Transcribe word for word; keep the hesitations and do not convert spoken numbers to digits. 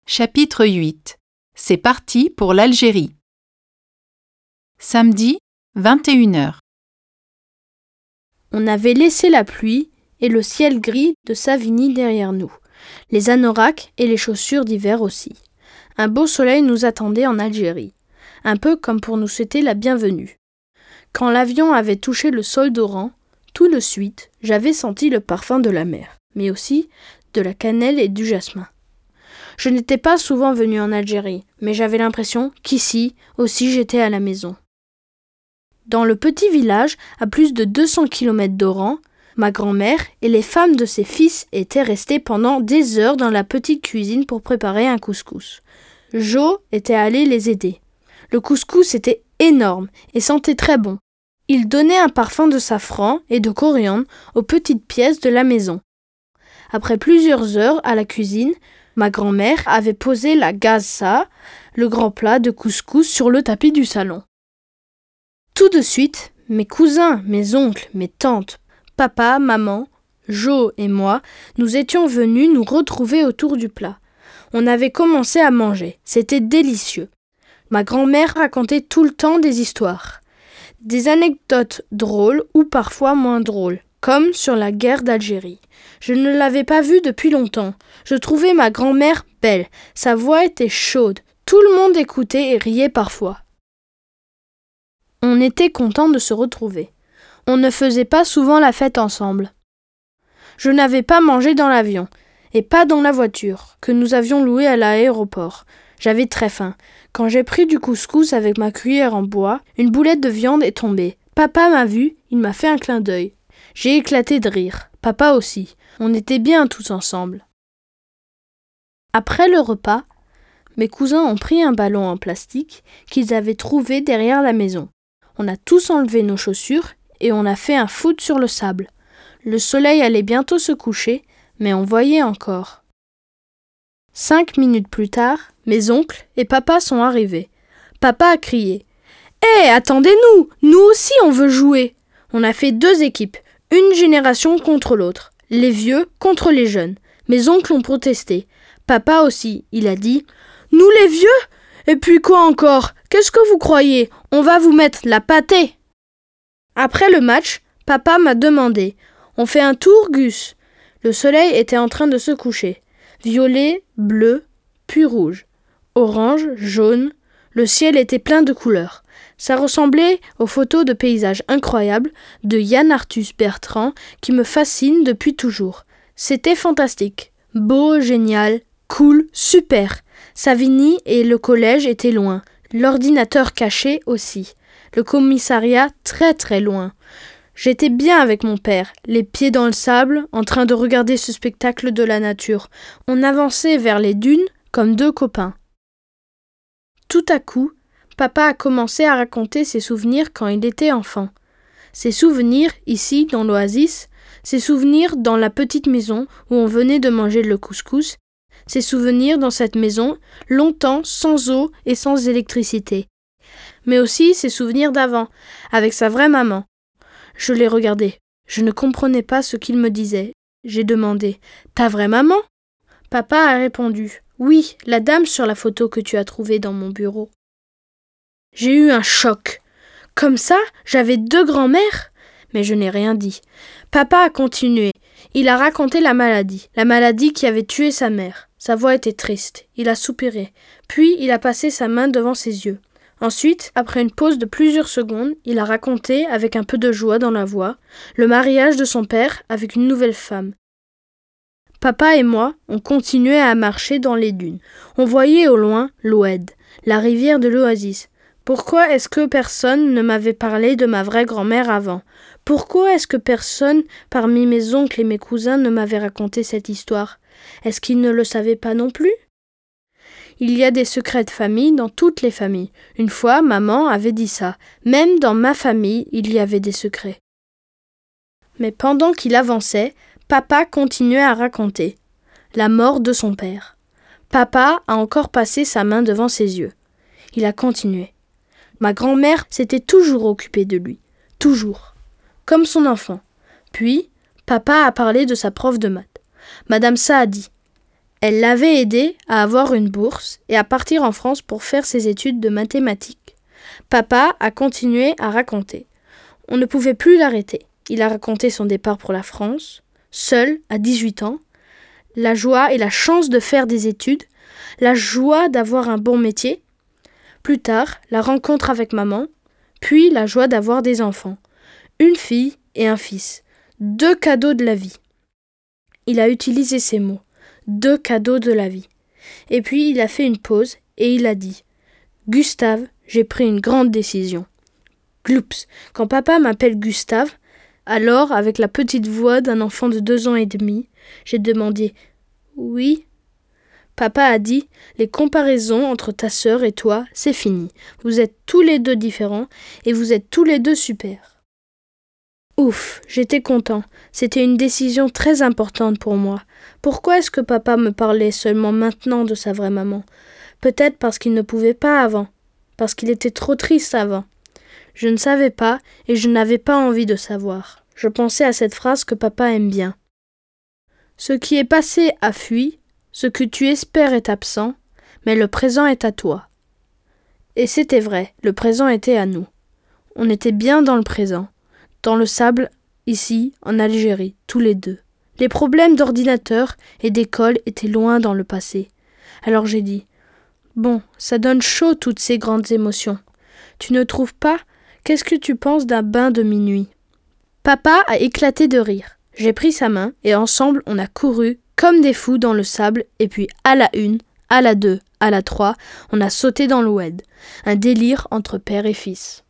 Chapitre huit. C'est parti pour l'Algérie. Samedi, vingt et une heures. On avait laissé la pluie et le ciel gris de Savigny derrière nous, les anoraks et les chaussures d'hiver aussi. Un beau soleil nous attendait en Algérie, un peu comme pour nous souhaiter la bienvenue. Quand l'avion avait touché le sol d'Oran, tout de suite, j'avais senti le parfum de la mer, mais aussi de la cannelle et du jasmin. Je n'étais pas souvent venu en Algérie, mais j'avais l'impression qu'ici aussi j'étais à la maison. Dans le petit village, à plus de deux cents kilomètres d'Oran, ma grand-mère et les femmes de ses fils étaient restées pendant des heures dans la petite cuisine pour préparer un couscous. Jo était allé les aider. Le couscous était énorme et sentait très bon. Il donnait un parfum de safran et de coriandre aux petites pièces de la maison. Après plusieurs heures à la cuisine, ma grand-mère avait posé la gazza, le grand plat de couscous, sur le tapis du salon. Tout de suite, mes cousins, mes oncles, mes tantes, papa, maman, Jo et moi, nous étions venus nous retrouver autour du plat. On avait commencé à manger. C'était délicieux. Ma grand-mère racontait tout le temps des histoires. Des anecdotes drôles ou parfois moins drôles, comme sur la guerre d'Algérie. Je ne l'avais pas vue depuis longtemps. Je trouvais ma grand-mère belle. Sa voix était chaude. Tout le monde écoutait et riait parfois. On était contents de se retrouver. On ne faisait pas souvent la fête ensemble. Je n'avais pas mangé dans l'avion, et pas dans la voiture, que nous avions louée à l'aéroport. J'avais très faim. Quand j'ai pris du couscous avec ma cuillère en bois, une boulette de viande est tombée. Papa m'a vu, il m'a fait un clin d'œil. J'ai éclaté de rire. Papa aussi. On était bien tous ensemble. Après le repas, mes cousins ont pris un ballon en plastique qu'ils avaient trouvé derrière la maison. On a tous enlevé nos chaussures et on a fait un foot sur le sable. Le soleil allait bientôt se coucher, mais on voyait encore. Cinq minutes plus tard, mes oncles et papa sont arrivés. Papa a crié « Hé, attendez-nous! Nous aussi on veut jouer !» On a fait deux équipes, une génération contre l'autre, les vieux contre les jeunes. Mes oncles ont protesté. Papa aussi, il a dit « Nous les vieux ? Et puis quoi encore ? Qu'est-ce que vous croyez ? On va vous mettre la pâtée !» Après le match, papa m'a demandé « On fait un tour, Gus ?» Le soleil était en train de se coucher. Violet, bleu, puis rouge. Orange, jaune. Le ciel était plein de couleurs. Ça ressemblait aux photos de paysages incroyables de Yann Arthus Bertrand qui me fascinent depuis toujours. C'était fantastique. Beau, génial, cool, super. Savigny et le collège étaient loin. L'ordinateur caché aussi. Le commissariat très très loin. J'étais bien avec mon père, les pieds dans le sable, en train de regarder ce spectacle de la nature. On avançait vers les dunes comme deux copains. Tout à coup, papa a commencé à raconter ses souvenirs quand il était enfant. Ses souvenirs ici, dans l'oasis, ses souvenirs dans la petite maison où on venait de manger le couscous, ses souvenirs dans cette maison, longtemps sans eau et sans électricité. Mais aussi ses souvenirs d'avant, avec sa vraie maman. Je l'ai regardé. Je ne comprenais pas ce qu'il me disait. J'ai demandé « Ta vraie maman ?» Papa a répondu « Oui, la dame sur la photo que tu as trouvée dans mon bureau. » J'ai eu un choc. Comme ça, j'avais deux grands-mères ? Mais je n'ai rien dit. Papa a continué. Il a raconté la maladie, la maladie qui avait tué sa mère. Sa voix était triste. Il a soupiré. Puis il a passé sa main devant ses yeux. Ensuite, après une pause de plusieurs secondes, il a raconté, avec un peu de joie dans la voix, le mariage de son père avec une nouvelle femme. Papa et moi, on continuait à marcher dans les dunes. On voyait au loin l'Oued, la rivière de l'oasis. Pourquoi est-ce que personne ne m'avait parlé de ma vraie grand-mère avant ? Pourquoi est-ce que personne, parmi mes oncles et mes cousins, ne m'avait raconté cette histoire ? Est-ce qu'ils ne le savaient pas non plus ? Il y a des secrets de famille dans toutes les familles. Une fois, maman avait dit ça. Même dans ma famille, il y avait des secrets. Mais pendant qu'il avançait, papa continuait à raconter. La mort de son père. Papa a encore passé sa main devant ses yeux. Il a continué. Ma grand-mère s'était toujours occupée de lui. Toujours. Comme son enfant. Puis, papa a parlé de sa prof de maths. Madame Saadi. Elle l'avait aidé à avoir une bourse et à partir en France pour faire ses études de mathématiques. Papa a continué à raconter. On ne pouvait plus l'arrêter. Il a raconté son départ pour la France, seul, à dix-huit ans, la joie et la chance de faire des études, la joie d'avoir un bon métier, plus tard, la rencontre avec maman, puis la joie d'avoir des enfants, une fille et un fils, deux cadeaux de la vie. Il a utilisé ces mots, deux cadeaux de la vie. Et puis il a fait une pause et il a dit « Gustave, j'ai pris une grande décision. » Gloups, quand papa m'appelle Gustave, alors, avec la petite voix d'un enfant de deux ans et demi, j'ai demandé « Oui ?» Papa a dit « Les comparaisons entre ta sœur et toi, c'est fini. Vous êtes tous les deux différents et vous êtes tous les deux super. » Ouf, j'étais content. C'était une décision très importante pour moi. Pourquoi est-ce que papa me parlait seulement maintenant de sa vraie maman ? Peut-être parce qu'il ne pouvait pas avant, parce qu'il était trop triste avant. Je ne savais pas et je n'avais pas envie de savoir. Je pensais à cette phrase que papa aime bien. Ce qui est passé a fui, ce que tu espères est absent, mais le présent est à toi. Et c'était vrai, le présent était à nous. On était bien dans le présent, dans le sable, ici, en Algérie, tous les deux. Les problèmes d'ordinateur et d'école étaient loin dans le passé. Alors j'ai dit, bon, ça donne chaud toutes ces grandes émotions. Tu ne trouves pas ? Qu'est-ce que tu penses d'un bain de minuit ? Papa a éclaté de rire. J'ai pris sa main et ensemble on a couru comme des fous dans le sable et puis à la une, à la deux, à la trois, on a sauté dans l'oued. Un délire entre père et fils.